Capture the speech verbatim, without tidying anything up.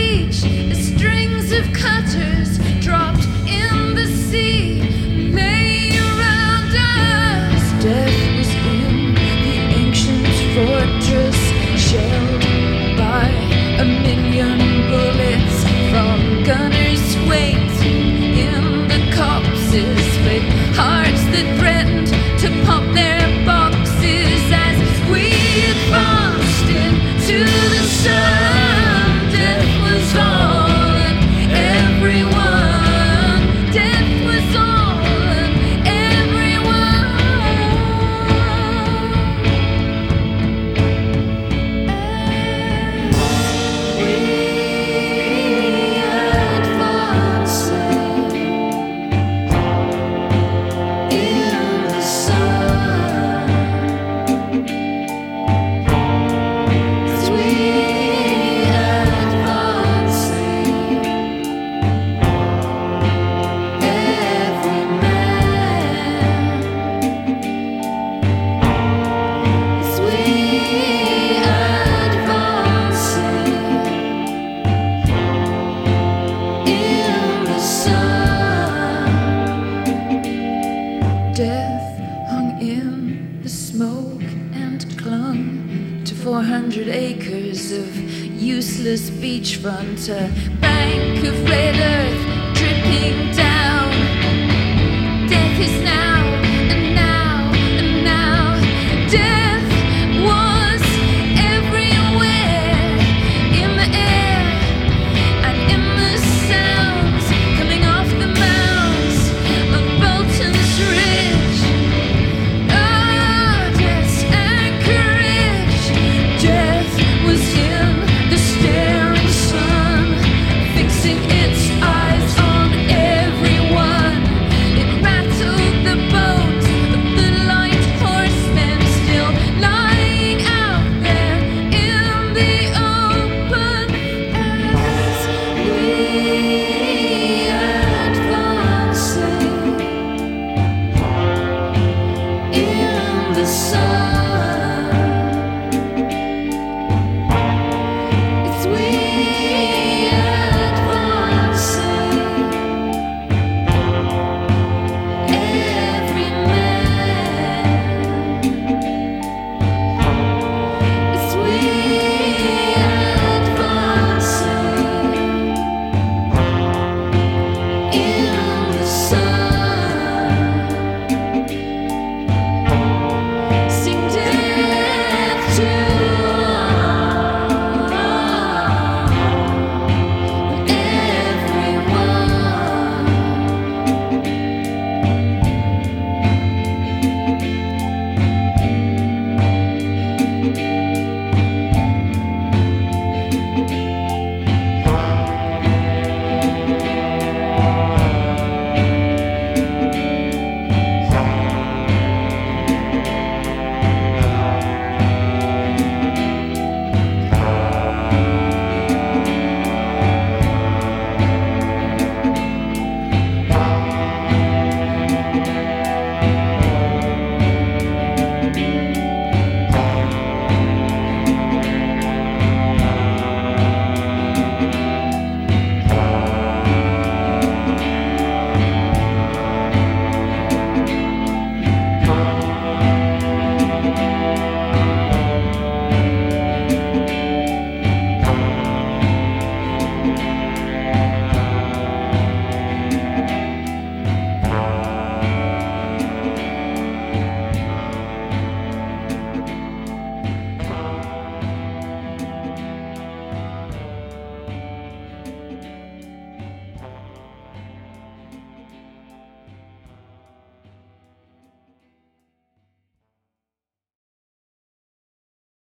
beach, the strings of cutters dropped in the sea lay around us. Death was in the ancient fortress, shelled by a million bullets from gunners' weight in the copses, with hearts that threatened to pop their boxes as we advanced into the sun. Death was all and everyone. Death was all and everyone. As we advanced in the sun, as we advanced, every man, as we advanced in the sun. Death hung in the smoke and clung to four hundred acres of useless beachfront, a bank of red earth